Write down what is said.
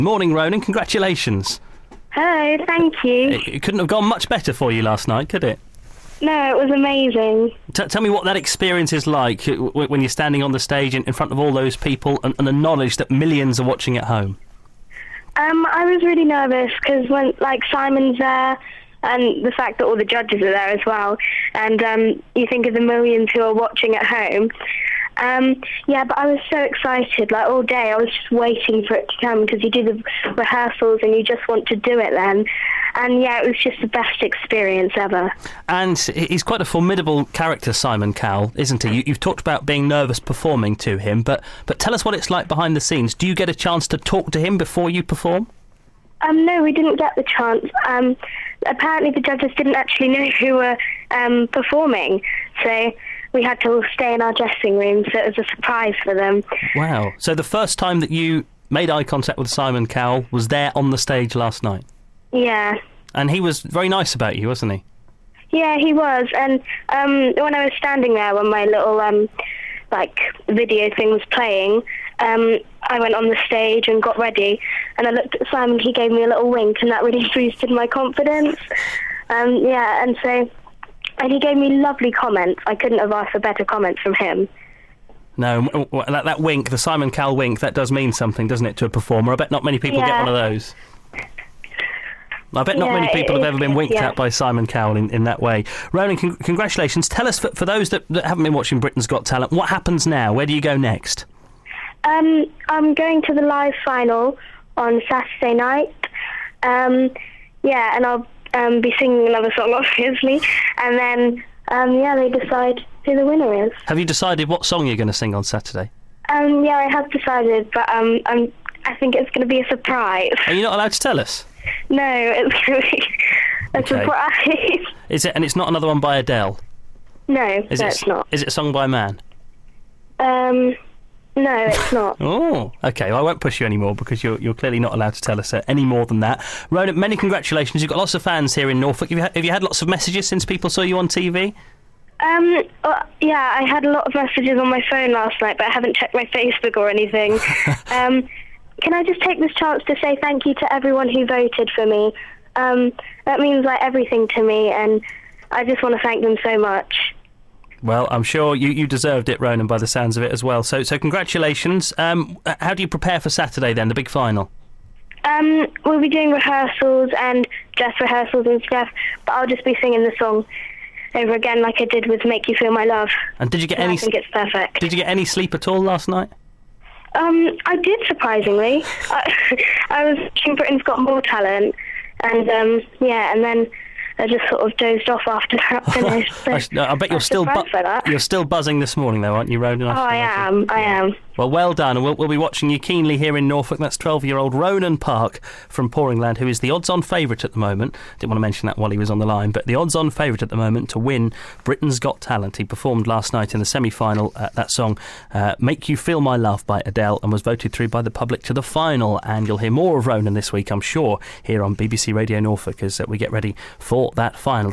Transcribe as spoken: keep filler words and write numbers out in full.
Morning, Ronan. Congratulations. Hello, thank you. It, it couldn't have gone much better for you last night, could it? No, it was amazing. T- tell me what that experience is like w- when you're standing on the stage in, in front of all those people and, and the knowledge that millions are watching at home. Um, I was really nervous because when, like, Simon's there, and the fact that all the judges are there as well, and um, you think of the millions who are watching at home. Um, yeah, but I was so excited, like, all day. I was just waiting for it to come because you do the rehearsals and you just want to do it then. And, yeah, it was just the best experience ever. And he's quite a formidable character, Simon Cowell, isn't he? You, you've talked about being nervous performing to him, but, but tell us what it's like behind the scenes. Do you get a chance to talk to him before you perform? Um, no, we didn't get the chance. Um, apparently the judges didn't actually know who were um, performing, so we had to all stay in our dressing room, so it was a surprise for them. Wow. So the first time that you made eye contact with Simon Cowell was there on the stage last night? Yeah. And he was very nice about you, wasn't he? Yeah, he was. And um, when I was standing there when my little um, like video thing was playing, um, I went on the stage and got ready, and I looked at Simon, he gave me a little wink, and that really boosted my confidence. Um, yeah, and so... And he gave me lovely comments. I couldn't have asked for better comments from him. No, that, that wink, the Simon Cowell wink, that does mean something, doesn't it, to a performer? I bet not many people yeah. get one of those. I bet not yeah, many people have ever been winked yeah. at by Simon Cowell in, in that way. Ronan, con- congratulations. Tell us, for, for those that, that haven't been watching Britain's Got Talent, what happens now? Where do you go next? Um, I'm going to the live final on Saturday night. Um, yeah, and I'll um, be singing another song, obviously. And then, um, yeah, they decide who the winner is. Have you decided what song you're going to sing on Saturday? Um, yeah, I have decided, but um, I'm, I think it's going to be a surprise. Are you not allowed to tell us? No, it's going to be a Okay. surprise. Is it? And it's not another one by Adele? No, Is no, it, it's not. Is it a song by a man? Um, no, it's not. Oh, okay. Well, I won't push you anymore because you're you're clearly not allowed to tell us uh, any more than that. Ronan, many congratulations. You've got lots of fans here in Norfolk. Have you, ha- have you had lots of messages since people saw you on T V? Um, uh, yeah, I had a lot of messages on my phone last night, but I haven't checked my Facebook or anything. um, can I just take this chance to say thank you to everyone who voted for me? Um, that means like everything to me, and I just want to thank them so much. Well, I'm sure you, you deserved it, Ronan, by the sounds of it as well. So, so congratulations. Um, how do you prepare for Saturday then, the big final? Um, we'll be doing rehearsals and dress rehearsals and stuff, but I'll just be singing the song over again like I did with Make You Feel My Love. And did you get So any? I think it's perfect. Did you get any sleep at all last night? Um, I did, surprisingly. I, I was watching Britain's Got More Talent, and um, yeah, and then I just sort of dozed off after that finished. So I, s- I bet you're I'm still bu- surprised by that. you're still buzzing this morning, though, aren't you, Ronan? Oh, I am. I am. Well, well done, and we'll, we'll be watching you keenly here in Norfolk. That's twelve-year-old Ronan Park from Poringland, who is the odds-on favourite at the moment. Didn't want to mention that while he was on the line, but the odds-on favourite at the moment to win Britain's Got Talent. He performed last night in the semi-final, uh, that song, uh, Make You Feel My Love by Adele, and was voted through by the public to the final. And you'll hear more of Ronan this week, I'm sure, here on B B C Radio Norfolk as uh, we get ready for that final.